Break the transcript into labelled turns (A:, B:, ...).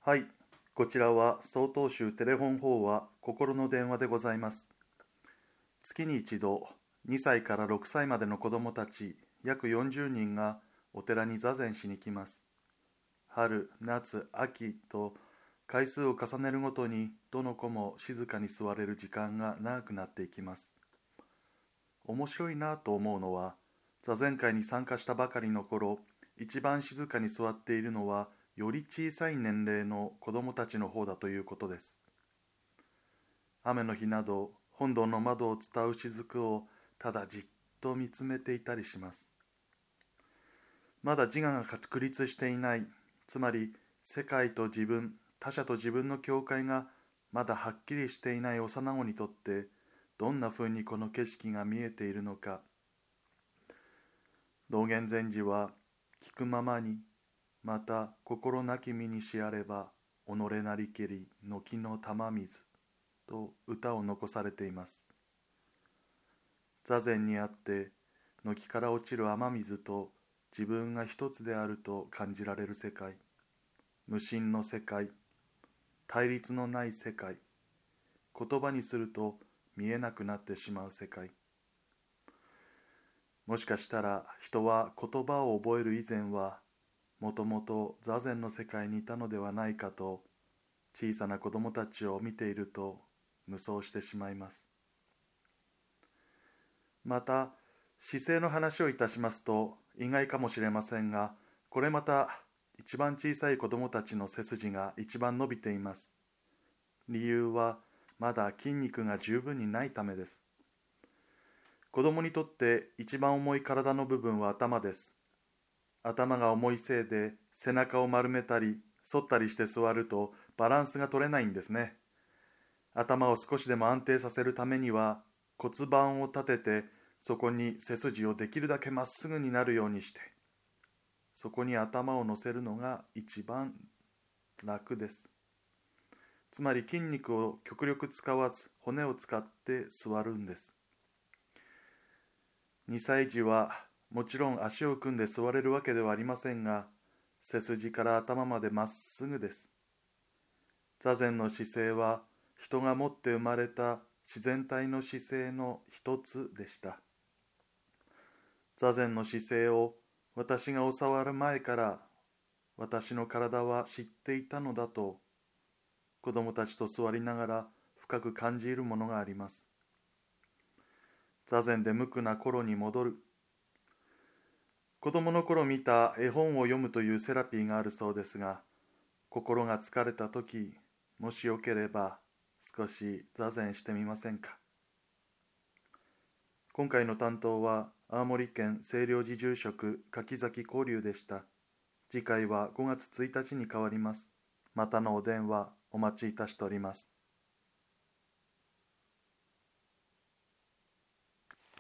A: はい、こちらは曹洞宗テレフォン法話心の電話でございます。月に一度、2歳から6歳までの子どもたち約40人がお寺に座禅しに来ます。春、夏、秋と回数を重ねるごとにどの子も静かに座れる時間が長くなっていきます。面白いなと思うのは、座禅会に参加したばかりの頃、一番静かに座っているのはより小さい年齢の子どもたちの方だということです。雨の日など本堂の窓を伝う雫をただじっと見つめていたりします。まだ自我が確立していない、つまり世界と自分、他者と自分の境界がまだはっきりしていない幼子にとって、どんなふうにこの景色が見えているのか。道元禅師は、聞くままに、また心なき身にしあれば己なりけり軒の玉水と歌を残されています。座禅にあって軒から落ちる雨水と自分が一つであると感じられる世界、無心の世界、対立のない世界、言葉にすると見えなくなってしまう世界。もしかしたら人は言葉を覚える以前はもともと座禅の世界にいたのではないかと、小さな子供たちを見ていると無双してしまいます。また、姿勢の話をいたしますと意外かもしれませんが、これまた一番小さい子供たちの背筋が一番伸びています。理由はまだ筋肉が十分にないためです。子供にとって一番重い体の部分は頭です。頭が重いせいで背中を丸めたり反ったりして座るとバランスが取れないんですね。頭を少しでも安定させるためには骨盤を立てて、そこに背筋をできるだけまっすぐになるようにして、そこに頭を乗せるのが一番楽です。つまり筋肉を極力使わず骨を使って座るんです。2歳児はもちろん足を組んで座れるわけではありませんが、背筋から頭までまっすぐです。座禅の姿勢は人が持って生まれた自然体の姿勢の一つでした。座禅の姿勢を私が教わる前から私の体は知っていたのだと、子供たちと座りながら深く感じるものがあります。座禅で無垢な頃に戻る。子供の頃見た絵本を読むというセラピーがあるそうですが、心が疲れた時、もしよければ少し座禅してみませんか。今回の担当は青森県清涼寺住職柿崎光龍でした。次回は5月1日に変わります。またのお電話お待ちいたしております。